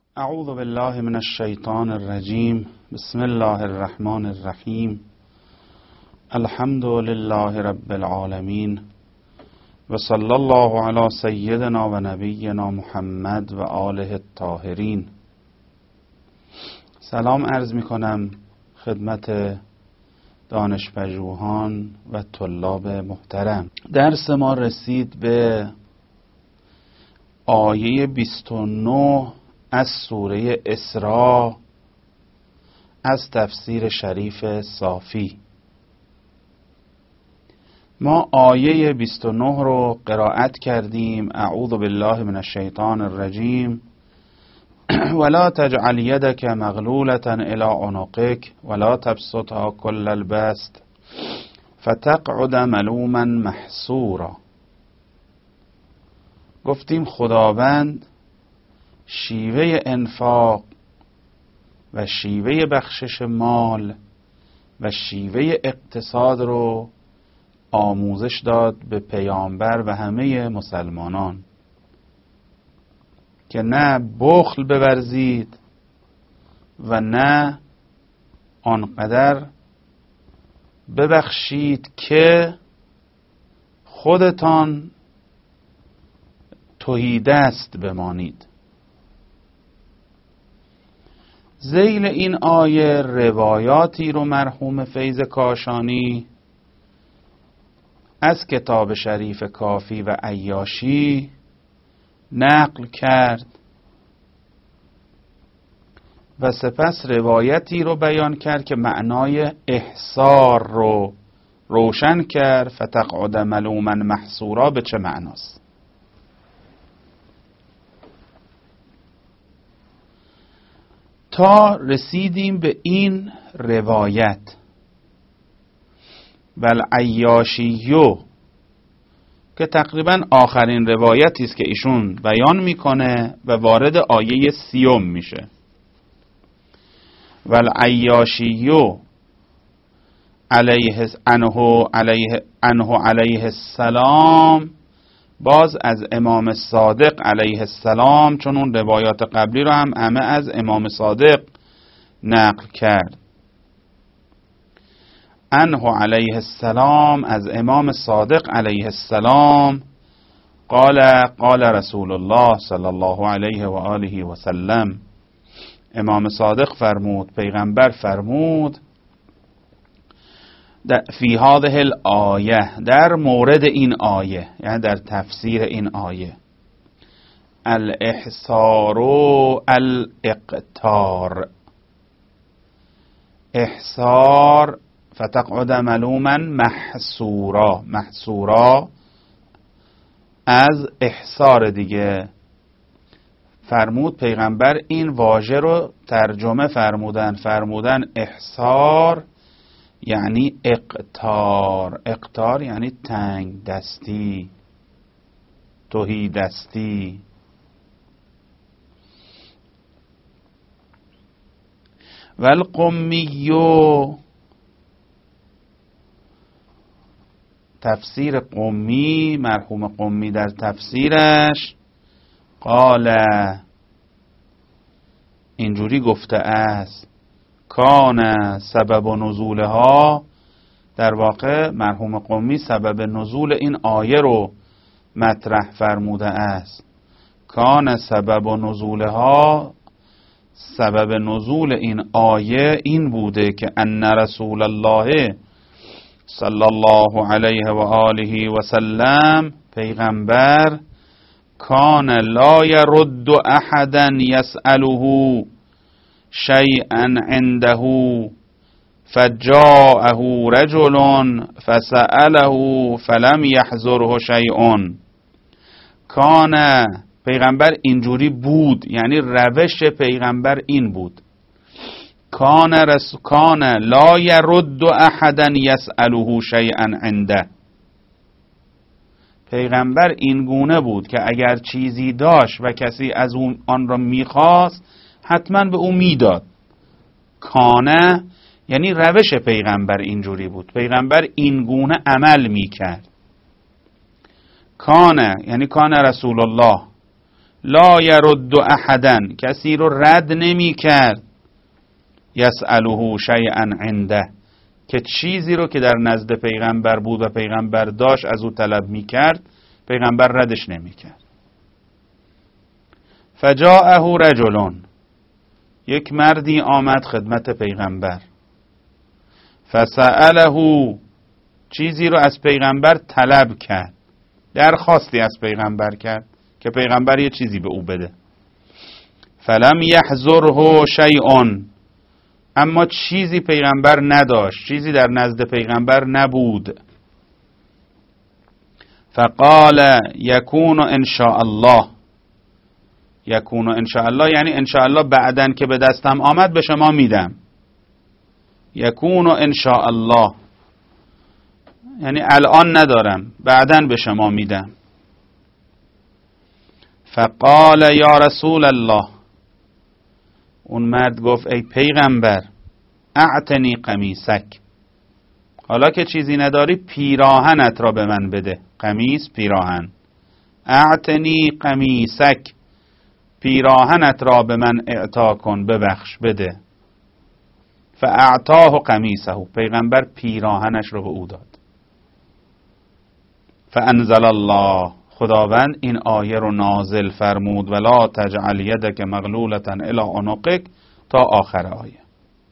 اعوذ بالله من الشیطان الرجیم. بسم الله الرحمن الرحیم. الحمد لله رب العالمین و صلی الله علی سیدنا و نبینا محمد و آله الطاهرین. سلام عرض می کنم خدمت دانشپژوهان و طلاب محترم. درس ما رسید به آیه 29 از سوره اسراء از تفسیر شریف صافی. ما آیه 29 رو قرائت کردیم. اعوذ بالله من الشیطان الرجیم. ولا تجعل يدك مغلولة الى عنقك ولا تبسطها كل البسط فتقعد ملوما محسورا. گفتیم خداوند شیوه انفاق و شیوه بخشش مال و شیوه اقتصاد رو آموزش داد به پیامبر و همه مسلمانان که نه بخل بورزید و نه آنقدر ببخشید که خودتان تهیدست بمانید. ذیل این آیه روایاتی رو مرحوم فیض کاشانی از کتاب شریف کافی و عیاشی نقل کرد و سپس روایتی رو بیان کرد که معنای احصار رو روشن کرد. فتقعد ملوما محصورا به چه معناست؟ تا رسیدیم به این روایت بل عیاشیو که تقریبا آخرین روایتی است که ایشون بیان میکنه و وارد آیه 30 میشه. ول عیاشیو عنه علیه السلام، باز از امام صادق علیه السلام، چون اون روایات قبلی رو هم همه از امام صادق نقل کرد. عنه علیه السلام، از امام صادق علیه السلام، قال رسول الله صلی الله علیه و آله و سلم، امام صادق فرمود، پیغمبر فرمود، فی هذه الآیه، در مورد این آیه، یعنی در تفسیر این آیه، الاحصار و الاقتار. احصار فتقعد ملوما محصورا، محصورا از احصار دیگه. فرمود پیغمبر این واژه رو ترجمه فرمودن احصار یعنی اقتار. اقتار یعنی تنگ دستی، تهی دستی. والقمیو، تفسیر قمی، مرحوم قمی در تفسیرش قال، اینجوری گفته است، کان سبب نزولها، در واقع مرحوم قمی سبب نزول این آیه رو مطرح فرموده است. کان سبب نزولها، سبب نزول این آیه این بوده که ان رسول الله صلی الله علیه و آله و سلم، پیغمبر، کان لا يرد احدا يسأله شیئا عنده فجاءه رجل فسأله فلم يحضره شیء. کان، پیغمبر اینجوری بود، یعنی روش پیغمبر این بود. کان لا يرد احدا يسأله شیئا عنده، پیغمبر این گونه بود که اگر چیزی داشت و کسی از آن را میخواست حتما به او میداد. کانه یعنی روش پیغمبر اینجوری بود، پیغمبر این گونه عمل میکرد. کانه یعنی کان رسول الله لا یرد احدا، کسی رو رد نمی کرد، یسأله شیئا عنده، که چیزی رو که در نزد پیغمبر بود و پیغمبر داشت از او طلب می کرد، پیغمبر ردش نمی کرد. فجاءه رجل، یک مردی آمد خدمت پیغمبر، فسأله، چیزی رو از پیغمبر طلب کرد، درخواستی از پیغمبر کرد که پیغمبر یه چیزی به او بده. فلم یحضره شیء، اما چیزی پیغمبر نداشت، چیزی در نزد پیغمبر نبود. فقال یکون ان شاء الله، یکون ان شاء الله یعنی ان شاء الله بعدن که به دستم آمد به شما میدم. یکون ان شاء الله یعنی الان ندارم، بعدن به شما میدم. فقال یا رسول الله، اون مرد گفت ای پیغمبر، اعتنی قمیصک، حالا که چیزی نداری پیراهنت را به من بده. قمیص پیراهن. اعتنی قمیصک، پیراهنت را به من اعطا کن، ببخش، بده. فاعطاه قمیصه، پیغمبر پیراهنش رو به او داد. فانزل الله، خداوند این آیه رو نازل فرمود، ولا تجعل یدک مغلولة الی عنقک، تا آخر آیه.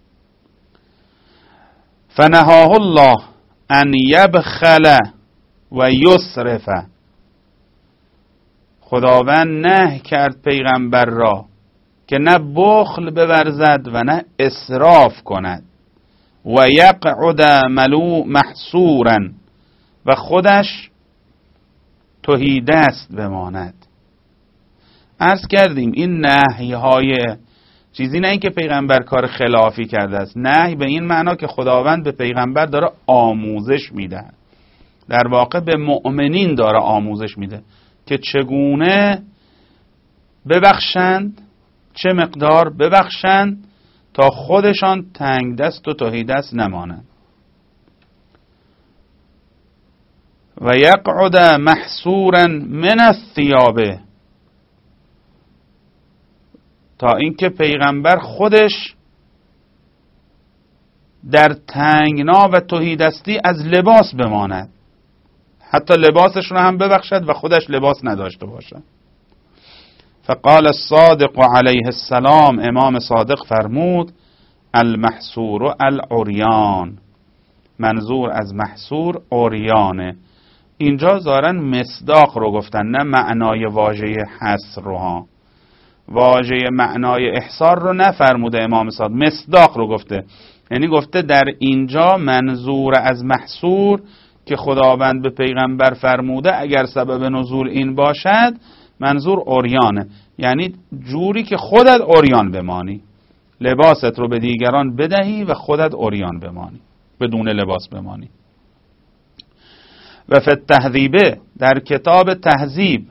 فنهاه الله ان یبخل و یسرف، خداوند نهی کرد پیغمبر را که نه بخل بورزد و نه اسراف کند. و یقعد محصورا، و خودش تهی دست بماند. عرض کردیم این نهی های چیزی نه این که پیغمبر کار خلافی کرده است، نهی به این معنا که خداوند به پیغمبر داره آموزش میده، در واقع به مؤمنین داره آموزش میده که چگونه ببخشند، چه مقدار ببخشند تا خودشان تنگ دست و تهی دست نمانند. و یقعد محصورا من الثیاب، تا اینکه پیغمبر خودش در تنگنا و تهی دستی از لباس بماند، حتی لباسش رو هم ببخشد و خودش لباس نداشته باشد. فقال الصادق علیه السلام، امام صادق فرمود المحصور العریان، منظور از محصور عریانه. اینجا ظاهراً مصداق رو گفتن، نه معنای واژه حصر رو ها. واژه معنای احصار رو نفرموده امام صادق، مصداق رو گفته. یعنی گفته در اینجا منظور از محصور که خداوند به پیغمبر فرموده اگر سبب نزول این باشد، منظور عریانه، یعنی جوری که خودت عریان بمانی، لباست رو به دیگران بدهی و خودت عریان بمانی، بدون لباس بمانی. و فی التهذیبه، در کتاب تهذیب،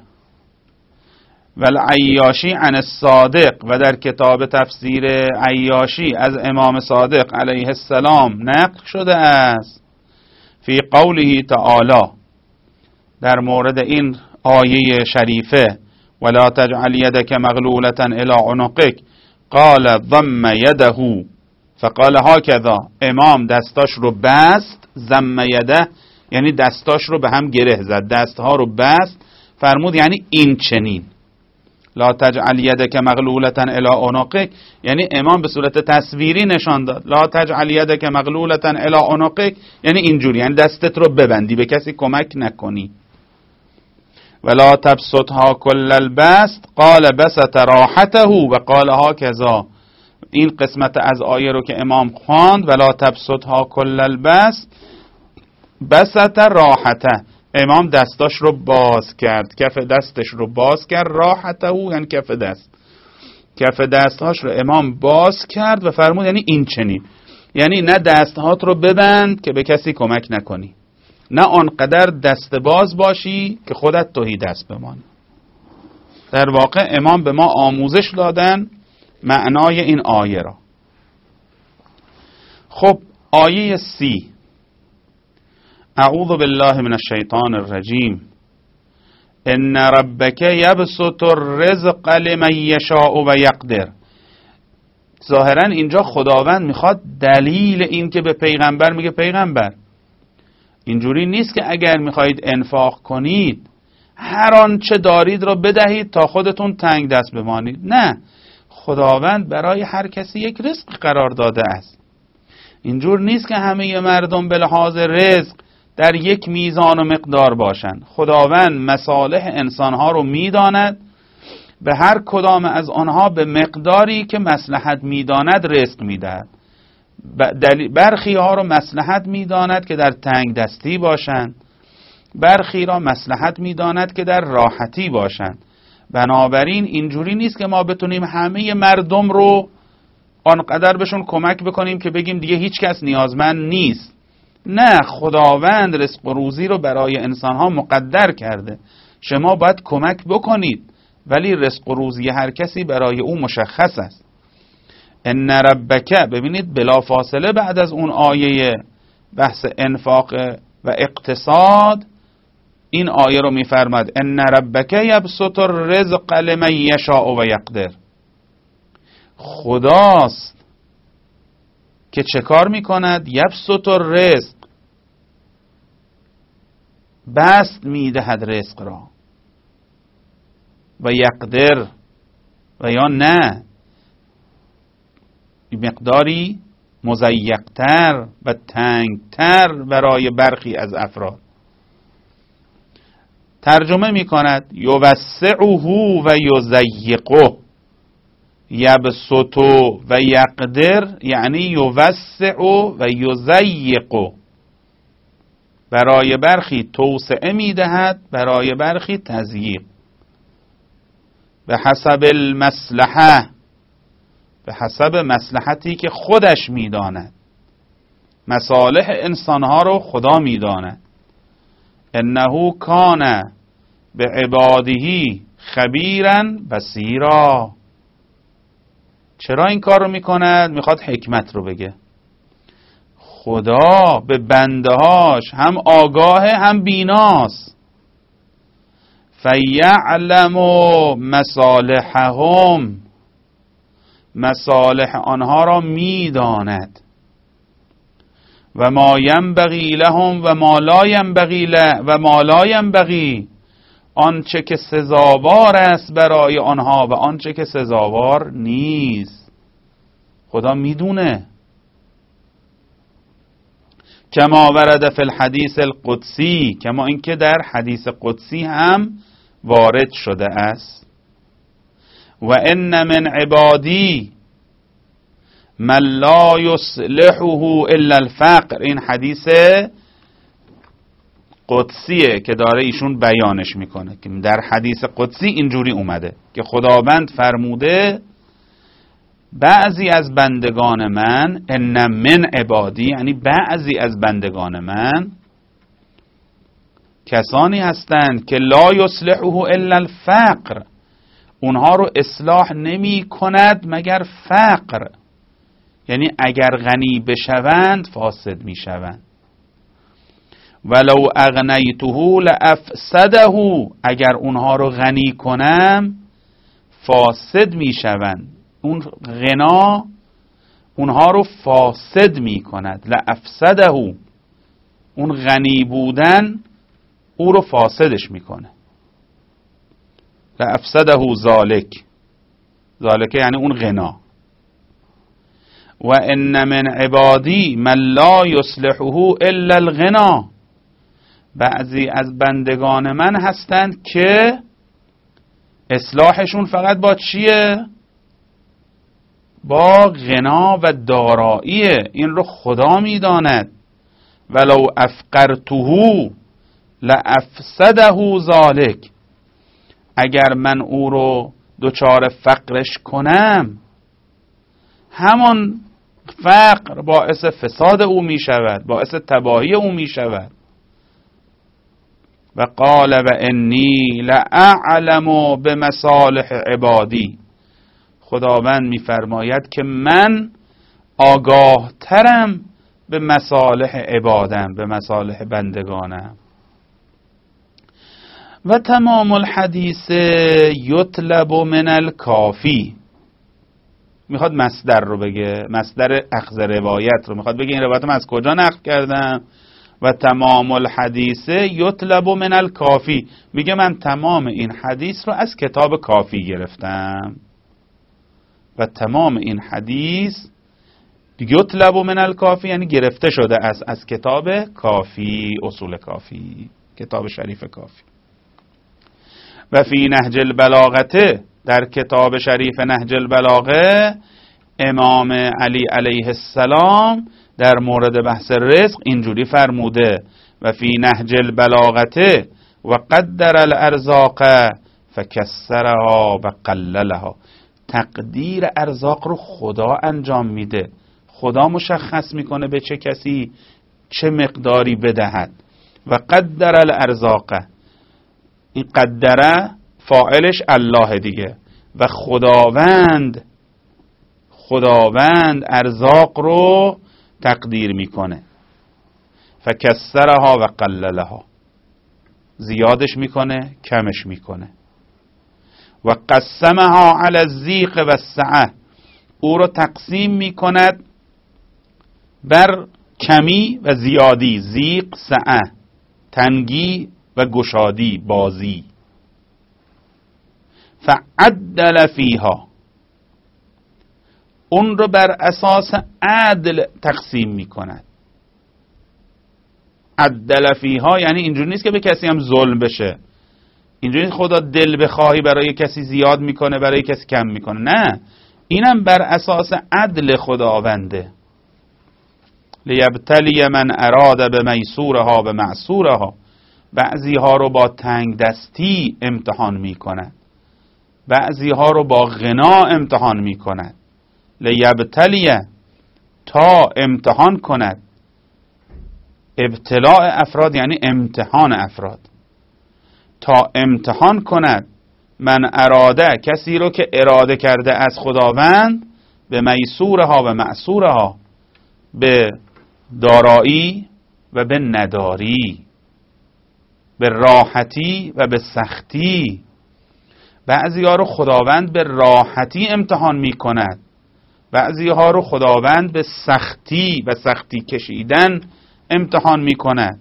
و العیاشی عن الصادق، و در کتاب تفسیر عیاشی از امام صادق علیه السلام نقل شده است، فی قوله تعالی، در مورد این آیه شریفه، ولا تجعل یدک مغلولة الی عنقک، قال ضم یده فقال هکذا، امام دستاش رو بست، ضم یده یعنی دستاش رو به هم گره زد، دستها رو بست، فرمود یعنی این چنین. لا تجعل یدک مغلولة الی عنقک یعنی امام به صورت تصویری نشان داد، لا تجعل یدک مغلولة الی عنقک یعنی اینجوری، یعنی دستت رو ببندی، به کسی کمک نکنی. ولا تبسطها کل البسط، قال بسط راحته و قال هکذا، این قسمت از آیه رو که امام خواند، ولا تبسطها کل البسط، بسط راحته، امام دستاش رو باز کرد، کف دستش رو باز کرد، راحته یعنی کف دست، کف دستهاش رو امام باز کرد و فرمود یعنی این چنین، یعنی نه دستهات رو ببند که به کسی کمک نکنی، نه آنقدر دست باز باشی که خودت تهی دست بمانی. در واقع امام به ما آموزش دادن معنای این آیه را. خب آیه 30، اعوذ بالله من الشیطان الرجیم، ان ربک یبسط الرزق لمن یشاء و یقدر. ظاهرا اینجا خداوند میخواد دلیل این که به پیغمبر میگه پیغمبر اینجوری نیست که اگر میخواهید انفاق کنید هر آنچه دارید رو بدهید تا خودتون تنگ دست بمانید. نه، خداوند برای هر کسی یک رزق قرار داده است. اینجور نیست که همه مردم به لحاظ رزق در یک میزان و مقدار باشند. خداوند مصالح انسانها رو میداند، به هر کدام از آنها به مقداری که مصلحت میداند رزق میدهد. برخی ها رو مصلحت میداند که در تنگ دستی باشند، برخی را مصلحت میداند که در راحتی باشند. بنابراین اینجوری نیست که ما بتونیم همه مردم رو آنقدر بهشون کمک بکنیم که بگیم دیگه هیچ کس نیازمند نیست. نه، خداوند رزق و روزی رو برای انسانها مقدر کرده، شما باید کمک بکنید، ولی رزق و روزی هر کسی برای او مشخص است. ان ربک، ببینید بلا فاصله بعد از اون آیه بحث انفاق و اقتصاد این آیه رو میفرماد ان ربک یبسط الرزق لمن یشاء و یقدر. خداست که چه کار میکند؟ یبسط الرزق، بسط میدهد رزق را، و یقدر، و یا نه مقداری مضیقتر و تنگتر برای برخی از افراد. ترجمه میکند یوسعه و یضیقه، یبسط و یقدر یعنی یوسع و یضیق. برای برخی توسعه میدهد، برای برخی تضییق، به حسب المصلحه، به حسب مصلحتی که خودش میداند. مصالح انسانها رو خدا میداند. انه کان به عباده خبیرا بصیرا. چرا این کار رو میکند؟ میخواد حکمت رو بگه. خدا به بندهاش هم آگاه هم بیناست. فیعلم مصالحهم، مصالح آنها را میداند. و ما ینبغی لهم و ما لا ینبغی و ما لا ینبغی، آنچه که سزاوار است برای آنها و آنچه که سزاوار نیست. خدا میدونه. کما ورد فی الحدیث القدسی، کما اینکه در حدیث قدسی هم وارد شده است. و ان من عبادی من لا یصلحه الا الفقر. این حدیث قدسیه که داره ایشون بیانش میکنه که در حدیث قدسی اینجوری اومده که خداوند فرموده بعضی از بندگان من، ان من عبادی یعنی بعضی از بندگان من، کسانی هستند که لا یصلحه الا الفقر، اونها رو اصلاح نمی کند مگر فقر، یعنی اگر غنی بشوند فاسد می شوند. ولو اغنیته لافسده، اگر اونها رو غنی کنم فاسد می شوند. اون غنا اونها رو فاسد می کند. لافسده، اون غنی بودن او رو فاسدش می کنه. لافسده ذالک، ذالک یعنی اون غنا. و ان من عبادی من لا یصلحه الا الغنا، بعضی از بندگان من هستند که اصلاحشون فقط با چیه؟ با غنا و داراییه. این رو خدا میداند. ولو افقرته لافسده ذالک، اگر من او رو دچار فقرش کنم همان فقر باعث فساد او می شود، باعث تباهی او می شود. و قال و انی لأعلم بمصالح عبادی، خداوند می فرماید که من آگاه ترم به مصالح عبادم، به مصالح بندگانم. و تمام الحدیث یطلب من الکافی. میخواد مصدر رو بگه، مصدر اخذ روایت رو میخواد بگه. این روایت من از کجا نقل کردم؟ و تمام الحدیث یطلب من الکافی، میگه من تمام این حدیث رو از کتاب کافی گرفتم. و تمام این حدیث یطلب من الکافی یعنی گرفته شده از کتاب کافی، اصول کافی، کتاب شریف کافی. و فی نهج البلاغه، در کتاب شریف نهج البلاغه امام علی علیه السلام در مورد بحث رزق اینجوری فرموده: و فی نهج البلاغه و قدر الارزاق فکسرها و قللها. تقدیر ارزاق رو خدا انجام میده، خدا مشخص میکنه به چه کسی چه مقداری بدهد. و قدر الارزاق، این قدره فاعلش الله دیگه، و خداوند ارزاق رو تقدیر میکنه. فکسرها و قللها، زیادش میکنه کمش میکنه. و قسمها علی الضیق و السعه، او رو تقسیم میکند بر کمی و زیادی، ضیق سعه، تنگی و گشادی، بازی. فعدل فیها، اون رو بر اساس عدل تقسیم میکند. عدل فیها یعنی اینجوری نیست که به کسی هم ظلم بشه، اینجوری نیست خدا دل بخواهی برای کسی زیاد میکنه برای کسی کم میکنه، نه، اینم بر اساس عدل خداونده. لیبتلی من اراد به میسورها به معسورها، بعضی ها رو با تنگ دستی امتحان میکنه، بعضی ها رو با غنا امتحان میکند. لیبتلی، تا امتحان کند. ابتلاء افراد یعنی امتحان افراد. تا امتحان کند من اراده، کسی رو که اراده کرده از خداوند، به میسورها و معسورها، به دارایی و به نداری، به راحتی و به سختی. بعضی ها رو خداوند به راحتی امتحان می کند، بعضی ها رو خداوند به سختی و سختی کشیدن امتحان می کند.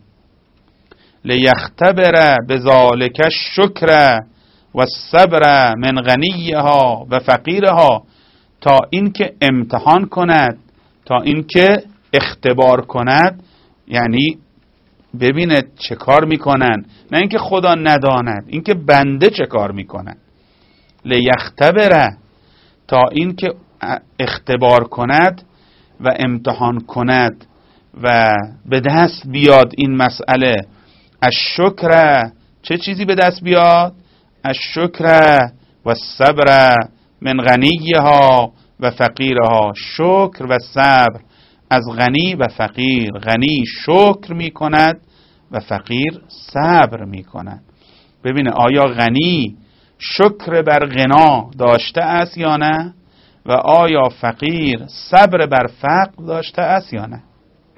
لیختبر بذالک الشکر و الصبر من غنیها و فقیرها، تا اینکه امتحان کند، تا اینکه اختبار کند، یعنی ببینه چه کار میکنن، نه اینکه خدا نداند، اینکه بنده چه کار میکنن. لیختبر، تا اینکه اختبار کند و امتحان کند و به دست بیاد این مسئله. الشکر، چه چیزی به دست بیاد؟ الشکر و الصبر من غنیها و فقیرها، شکر و صبر از غنی و فقیر. غنی شکر می کند و فقیر صبر می کند. ببینه آیا غنی شکر بر غنا داشته است یا نه، و آیا فقیر صبر بر فقر داشته است یا نه.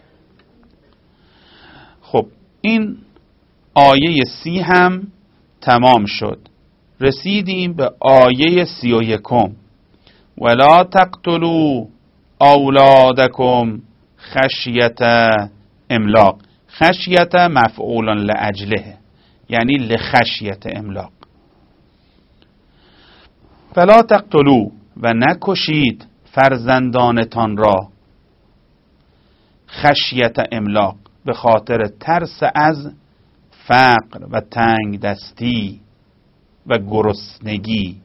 خب این آیه 30 هم تمام شد. رسیدیم به آیه 31. ولا تقتلوا اولادکم خشیت املاق. خشیت مفعول لاجله، یعنی لخشیت املاق. فلا تقتلوا، و نکشید فرزندانتان را، خشیت املاق، به خاطر ترس از فقر و تنگ دستی و گرسنگی.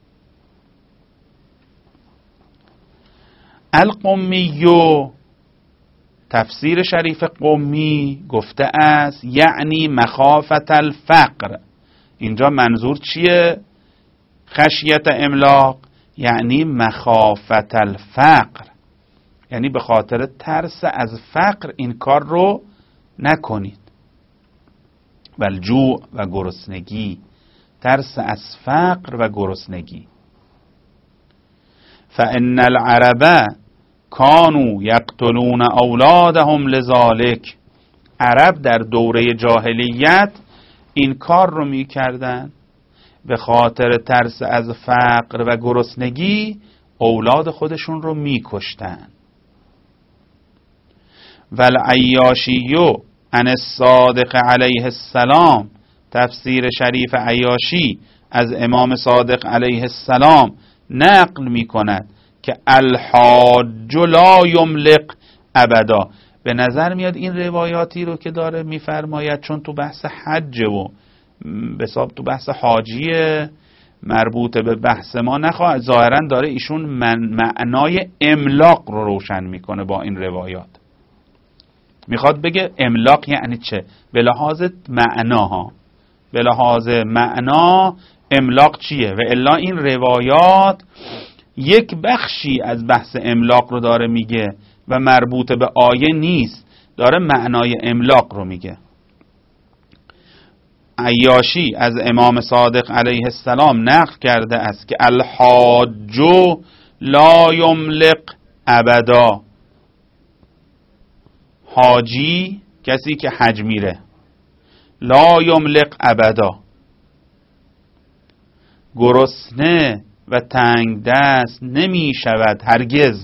القمیو، تفسیر شریف قمی گفته است یعنی مخافت الفقر. اینجا منظور چیه؟ خشیت املاق یعنی مخافت الفقر، یعنی به خاطر ترس از فقر این کار رو نکنید. والجوع، و گرسنگی، ترس از فقر و گرسنگی. فان العرب کانوا یقتلون اولادهم لذالک. عرب در دوره جاهلیت این کار رو میکردن به خاطر ترس از فقر و گرسنگی اولاد خودشون رو میکشتن. والعیاشیو عن الصادق علیه السلام، تفسیر شریف عیاشی از امام صادق علیه السلام نقل می کند که الحاج لا یملق ابدا. به نظر میاد این روایاتی رو که داره میفرماید چون تو بحث حج و به حساب تو بحث حاجیه مربوط به بحث ما نخواهد، ظاهرا داره ایشون معنای املاق رو روشن میکنه با این روایات. میخواد بگه املاق یعنی چه به لحاظ معناها، به لحاظ معنا املاق چیه. و الا این روایات یک بخشی از بحث املاق رو داره میگه و مربوط به آیه نیست، داره معنای املاق رو میگه. عیاشی از امام صادق علیه السلام نقل کرده است که الحاج لا یملق ابدا، حاجی کسی که حج میره، لا یملق ابدا، گرسنه و تنگ دست نمی شود هرگز.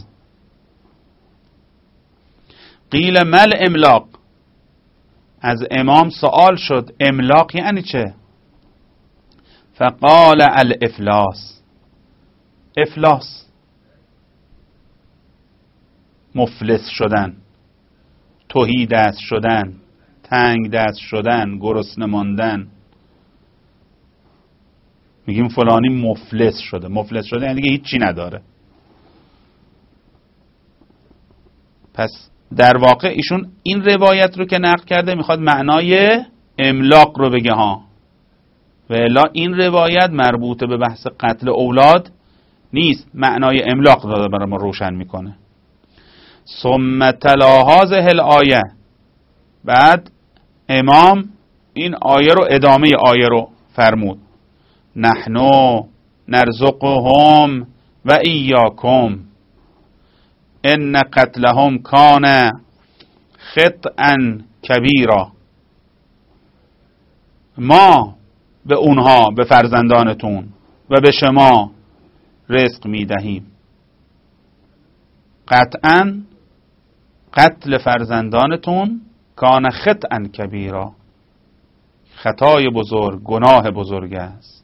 قیل مل املاق، از امام سوال شد املاق یعنی چه؟ فقال الافلاس، افلاس مفلس شدن، تهی دست شدن، تنگ دست شدن، گرسنه ماندن. میگیم فلانی مفلس شده. مفلس شده یعنی دیگه هیچی نداره. پس در واقع ایشون این روایت رو که نقل کرده میخواد معنای املاق رو بگه ها، و الا این روایت مربوط به بحث قتل اولاد نیست، معنای املاق رو برای ما روشن میکنه. ثم تلا هذه الآیه، بعد امام این آیه رو ادامه آیه رو فرمود. نحنو نرزقهم و ایاکم ان قتلهم کان خطئا کبیرا. ما به اونها، به فرزندانتون و به شما رزق میدهیم. قطعا قتل فرزندانتون کان خطئا کبیرا، خطای بزرگ، گناه بزرگ است.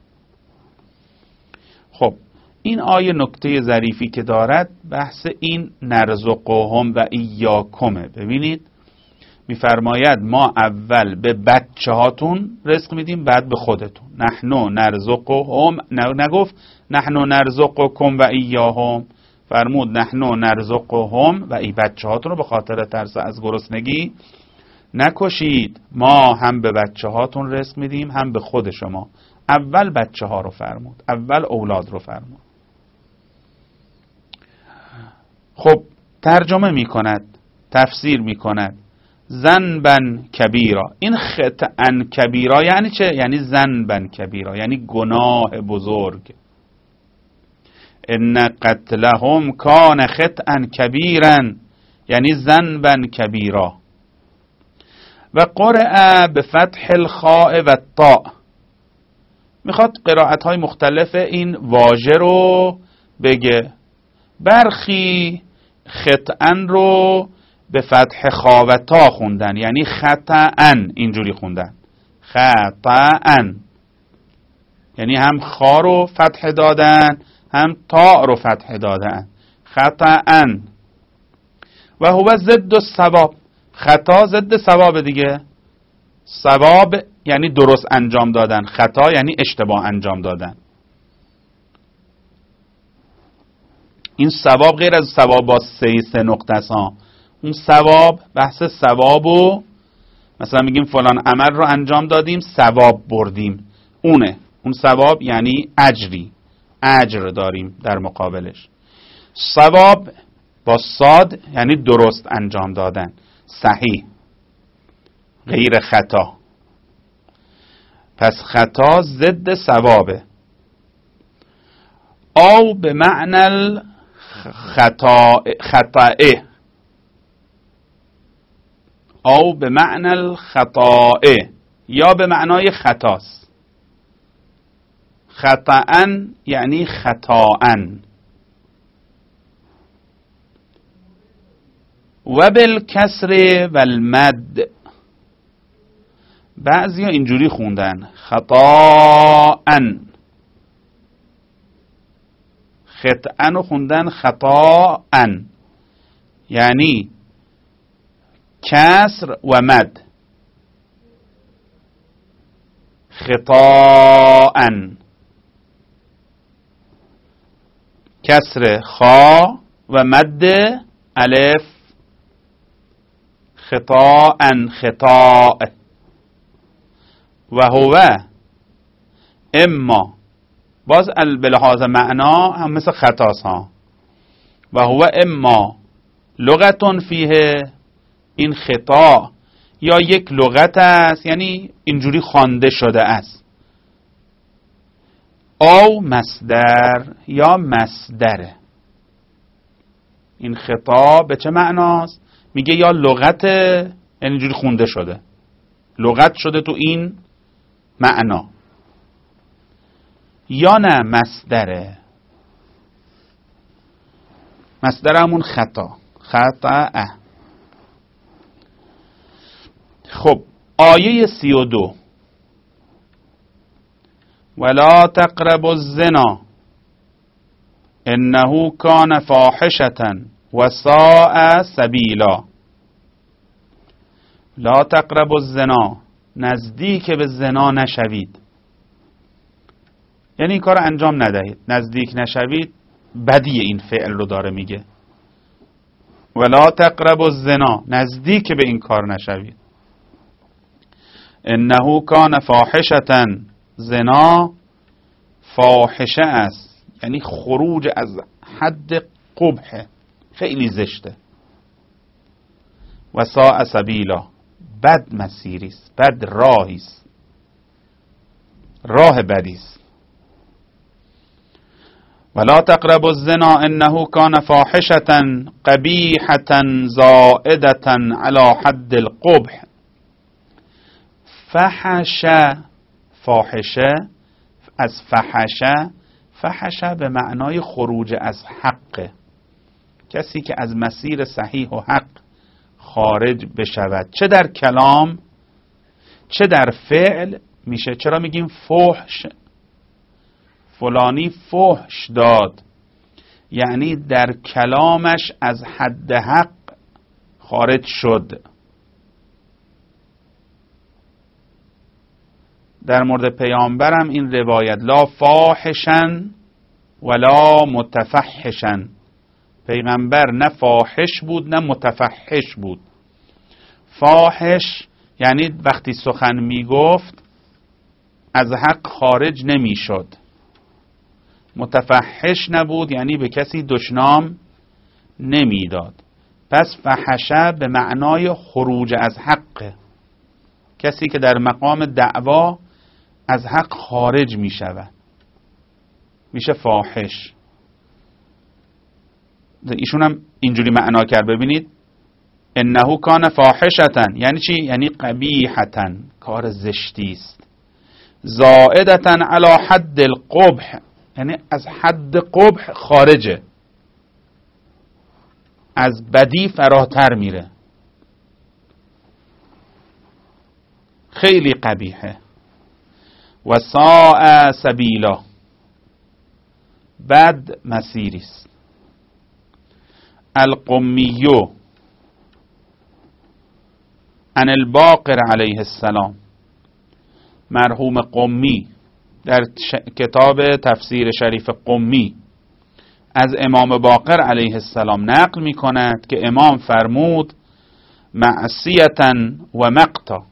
خب این آیه نکته ظریفی که دارد بحث این نرزقهم و ایاکمه. ببینید میفرماید ما اول به بچه هاتون رزق میدیم بعد به خودتون. نحنو نرزقهم، نگفت نحنو نرزقکم و ایاهم، فرمود نحنو نرزقهم و ای بچه هاتون رو به خاطر ترس از گرسنگی نکشید. ما هم به بچه هاتون رزق میدیم هم به خود شما. اول بچه ها رو فرمود، اول اولاد رو فرمود. خب ترجمه میکند، تفسیر میکند ذنبا کبیرا. این خطئا کبیرا یعنی چه؟ یعنی ذنبا کبیرا، یعنی گناه بزرگ. ان قتلهم کان خطئا کبیرا یعنی ذنبا کبیرا. و قرأ بفتح الخاء و الطاء، میخواد قرائت های مختلف این واژه رو بگه. برخی خطئا رو به فتح خا و تا خوندن، یعنی خطأ، اینجوری خوندن خطأ، یعنی هم خا رو فتح دادن هم تا رو فتح دادن، خطأ. و هو ضد الصواب، خطا ضد ثواب دیگه. ثواب یعنی درست انجام دادن، خطا یعنی اشتباه انجام دادن. این ثواب غیر از ثواب با سه نقطه ها. اون ثواب بحث ثواب و مثلا میگیم فلان عمل رو انجام دادیم ثواب بردیم، اونه. اون ثواب یعنی اجری، اجر داریم در مقابلش. ثواب با صاد یعنی درست انجام دادن، صحیح، غیر خطا. پس خطا ضد ثوابه. او به معنی خطائه، او به معنی الخطائه یا به معنای خطاست. خطأن یعنی خطاأن. و بالکسر و المد، بعضی ها اینجوری خوندن خطاأن، خطأن رو خوندن خطاأن، یعنی کسر و مد. خطاأن، کسر خا و مد الف. خطاء خطاء. و هو اما، باز به لحاظ معنا هم مثل خطاست ها. و هو اما لغتون فیه، این خطا یا یک لغت است، یعنی اینجوری خوانده شده است. او مصدر یا مصدره. این خطا به چه معناست؟ میگه یا لغت، یعنی اینجوری خونده شده، لغت شده تو این معنا، یا نه مصدره. مصدر همون خطا، خطا. خب آیه 32 ولا تقربوا الزنا انه کان فاحشة و ساء سبیلا. لا تقربوا الزنا، نزدیک به زنا نشوید، یعنی این کار انجام ندهید. نزدیک نشوید بدی این فعل رو داره میگه. ولا تقربوا الزنا، نزدیک به این کار نشوید. انه کان فاحشة، زنا فاحشه است، یعنی خروج از حد قبح، خیلی زشته. و ساء سبیلا، بد مسیری است، بد راهی است، راه بدی است. ولا تقربوا الزنا انه کان فاحشة قبیحة زائدة على حد القبح. فحشه، فاحشه از فحشه، فحشه به معنای خروج از حق، کسی که از مسیر صحیح و حق خارج بشود، چه در کلام چه در فعل میشه. چرا میگیم فحش؟ فلانی فحش داد، یعنی در کلامش از حد حق خارج شد. در مورد پیامبرم این روایت لا فاحشن ولا متفحشن، پیغمبر نه فاحش بود نه متفحش بود. فاحش یعنی وقتی سخن میگفت از حق خارج نمیشد. متفحش نبود یعنی به کسی دشنام نمیداد. پس فحشه به معنای خروج از حق، کسی که در مقام دعوا از حق خارج می شود میشه فاحش. ایشون هم اینجوری معنا کرد. ببینید انه کان فاحشة یعنی چی؟ یعنی قبیحة، کار زشتی است. زائدة علی حد القبح، یعنی از حد قبح خارجه، از بدی فراتر میره، خیلی قبیحه. و ساء سبیلا، بد مسیری است. القمیو عن الباقر علیه السلام، مرحوم قمی در کتاب تفسیر شریف قمی از امام باقر علیه السلام نقل می کند که امام فرمود معصیتا و مقتا،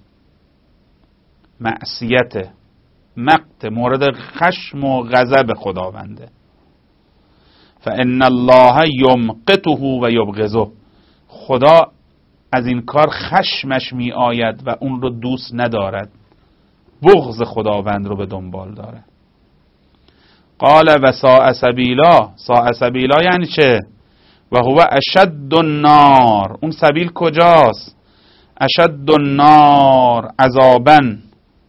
معصیت مقت مورد خشم و غضب خداونده. فان الله یمقته و یبغضه، خدا از این کار خشمش می آید و اون رو دوست ندارد، بغض خداوند رو به دنبال داره. قال و ساء سبیلا، ساء سبیلا یعنی چه؟ و هو اشد النار، اون سبیل کجاست؟ اشد النار عذابا،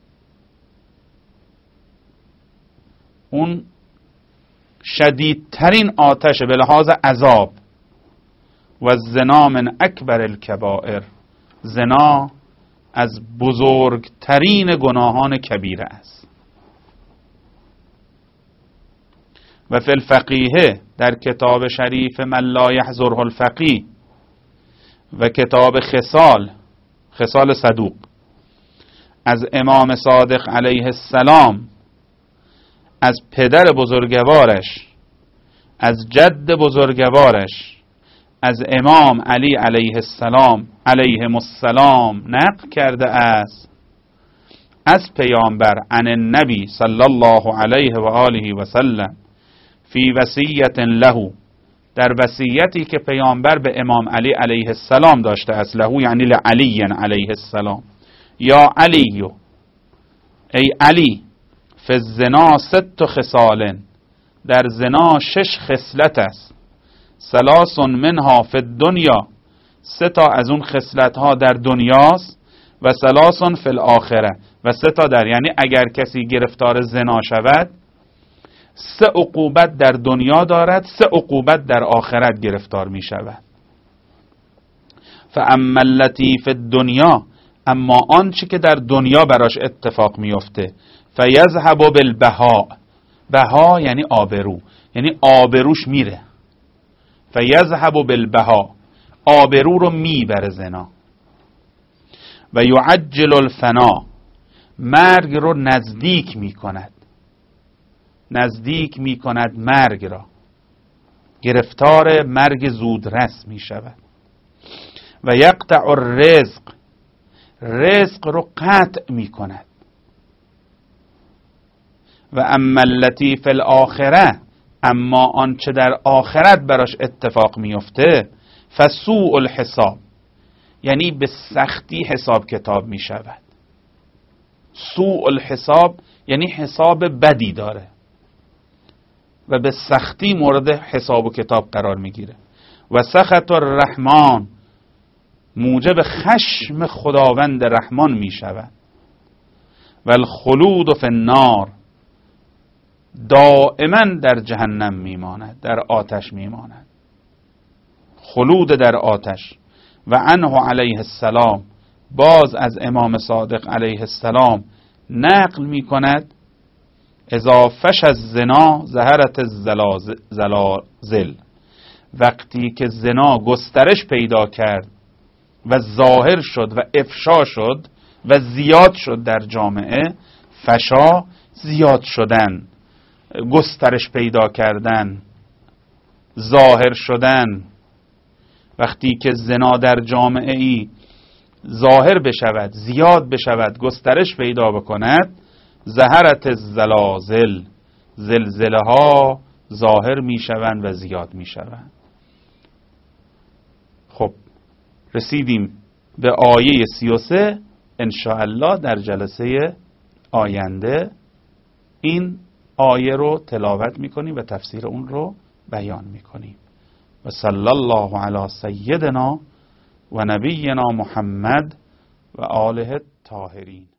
اون شدیدترین آتش به لحاظ عذاب. و زنا من اکبر الکبائر، زنا از بزرگترین گناهان کبیره است. و فی الفقیه، در کتاب شریف من لا یحضره الفقیه و کتاب خصال صدوق از امام صادق علیه السلام، از پدر بزرگوارش، از جد بزرگوارش، از امام علی علیه السلام علیهم السلام نقل کرده است از پیامبر عن النبی صلی الله علیه و آله و سلم فی وصیت له، در وصیتی که پیامبر به امام علی علیه السلام داشته است، له یعنی لعلی علیه السلام، یا علی، ای علی، فی الزنا 6 خصال، در زنا 6 خصلت است، 3 منها فی الدنیا، 3 تا از اون خصلت ها در دنیاست، و 3 فی الاخره، و 3 تا در، یعنی اگر کسی گرفتار زنا شود 3 عقوبت در دنیا دارد، 3 عقوبت در آخرت گرفتار می شود. فاما التی فی الدنیا، اما آنچه که در دنیا براش اتفاق میفته، فیذهب بالبها، بها یعنی آبرو، یعنی آبروش میره، فیذهب بالبها، آبرو رو میبره زنا. و یعجل الفنا، مرگ رو نزدیک میکند، نزدیک میکند مرگ را، گرفتار مرگ زودرس میشود. و یقطع الرزق، رزق رو قطع میکند. و اما التی فی الاخره، اما آنچه در آخرت براش اتفاق میفته، فسوء الحساب، یعنی به سختی حساب کتاب میشود. سوء الحساب یعنی حساب بدی داره و به سختی مورد حساب و کتاب قرار میگیره. و سخط الرحمن، موجب خشم خداوند رحمان میشود. و الخلود فی النار، دائما در جهنم میماند، در آتش میماند، خلود در آتش. و عنه علیه السلام، باز از امام صادق علیه السلام نقل میکند اذا فش الزنا ظهرت الزلازل، وقتی که زنا گسترش پیدا کرد و ظاهر شد و افشا شد و زیاد شد در جامعه، فشا زیاد شدن، گسترش پیدا کردن، ظاهر شدن. وقتی که زنا در جامعه ای ظاهر بشود، زیاد بشود، گسترش پیدا بکند، ظهرت الزلازل، زلزله ها ظاهر می شوند و زیاد می شوند. خب رسیدیم به آیه 33. انشاءالله در جلسه آینده این آیه رو تلاوت میکنیم و تفسیر اون رو بیان میکنیم. و صلی الله علی سیدنا و نبینا محمد و آله الطاهرین.